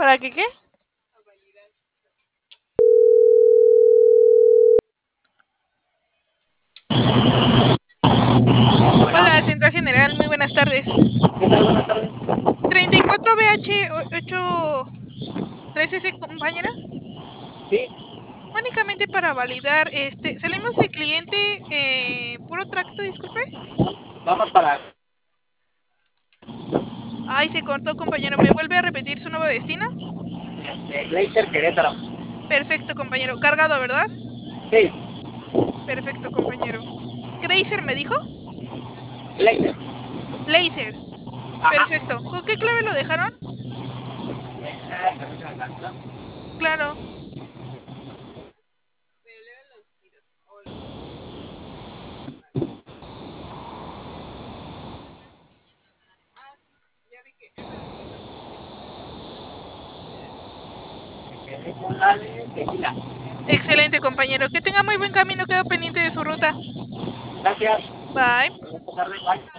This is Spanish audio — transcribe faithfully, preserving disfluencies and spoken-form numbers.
¿Para qué qué? Hola, Central General, muy buenas tardes. ¿Qué tal? Buenas tardes. treinta y cuatro B H ocho tres S, compañera. Sí, Únicamente para validar, este, salimos de cliente, eh, puro tracto, disculpe. vamos para Ay, se cortó, compañero. ¿Me vuelve a repetir su nuevo destino? este, Glacier Querétaro. Perfecto, compañero. Cargado, ¿verdad? Sí, Perfecto, compañero. ¿Grazer me dijo? Glacier. Laser. Ajá. Perfecto. ¿Con qué clave lo dejaron? Claro. Tequila. Excelente, compañero. Que tenga muy buen camino. Quedo pendiente de su ruta. Gracias. Bye. Buenas tardes. Bye.